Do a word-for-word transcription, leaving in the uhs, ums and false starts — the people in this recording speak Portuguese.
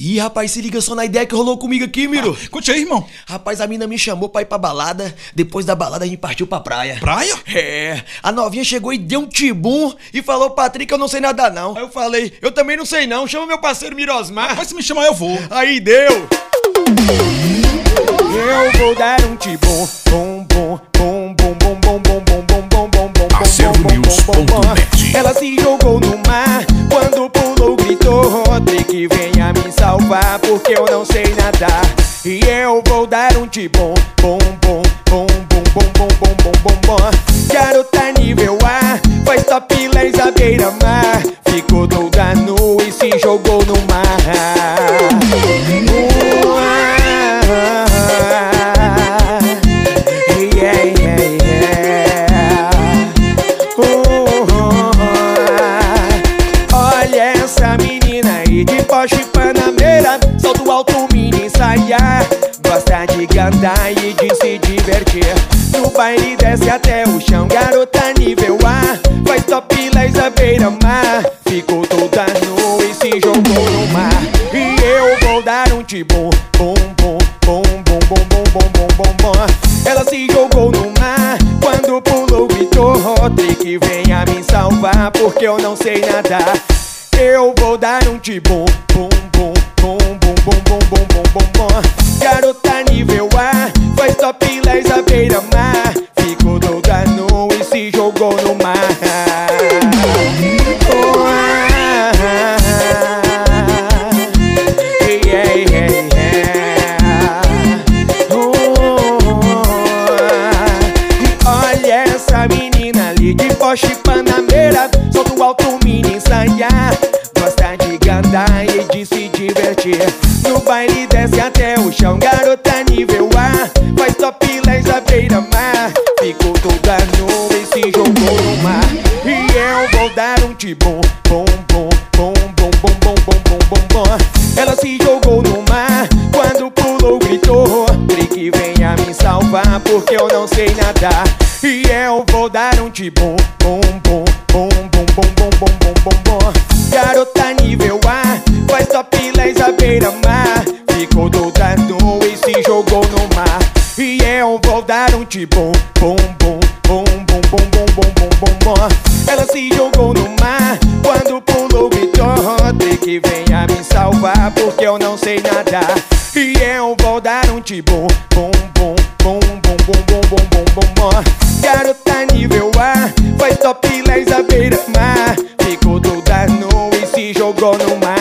Ih, rapaz, se liga só na ideia que rolou comigo aqui, Miro. Ah, conte aí, irmão. Rapaz, a mina me chamou pra ir pra balada. Depois da balada a gente partiu pra praia. Praia? É. A novinha chegou e deu um tibum e falou: Patrick, eu não sei nadar não. Aí eu falei: eu também não sei não, chama meu parceiro Mirosmar. Mas se me chamar eu vou. Aí deu. Eu vou dar um tibum, bom, bom, bom, bom, bom, bom, bom, bom, bom, bom, bom, bom, ela se jogou no mar, quando pulou gritou: Patrick, venha me salvar, porque eu não sei nadar. E eu vou dar um tibum, bom, bom, bom, bom, bom, bom, bom, bom, bom, bom. Garota nível A, faz topless à beira-mar, ficou toda nua e se jogou no mar. Porsche Panamera, salto alto, mini saia, gosta de cantar e de se divertir. No baile desce até o chão, garota nível A, faz topless à beira-mar, ficou toda nua e se jogou no mar. E eu vou dar um tibum, bom, bom, bom, bom, bom, bom, bom, bom, bom, bom. Ela se jogou no mar, quando pulou gritou: Patrick, venha me salvar, porque eu não sei nadar. Eu vou dar um tibum, bum, bum, bum, bum, bum, bum, bum, bum, bum, bum. Garota nível A, faz topless à beira-mar, ficou toda nua e se jogou no mar. Oh, ah, ah, ah. Yeah, yeah, yeah. Oh, ah. Olha essa menina ali de Porsche Panamera, salto alto, mini saia, gosta de cantar e de se divertir. No baile desce até o chão, garota nível A, faz topless à beira-mar, ficou toda nua e se jogou no mar. E eu vou dar um tibum, bom, bom, bom, bom, bom, bom, bom, bom, bom, bom. Ela se jogou no mar, quando pulou gritou: Patrick, venha me salvar, porque eu não sei nadar. E eu vou dar um tibum, bom, bom, bom, bom, bom, bom, bom, bom, bom, bom. Garota nível A, faz topless à beira-mar, ficou toda nua e se jogou no mar. E eu vou dar um tibum, bom, bom, bom, bom, bom, bom, bom, bom, bom, bom. Ela se jogou no mar, quando pulou gritou: Patrick, venha me salvar, porque eu não sei nadar. E eu vou dar um tibum, bom, bom, bom, bom, bom, bom, bom, bom, bom, bom. Garota nível A, faz topless à beira-mar, ficou toda nua e se jogou no mar.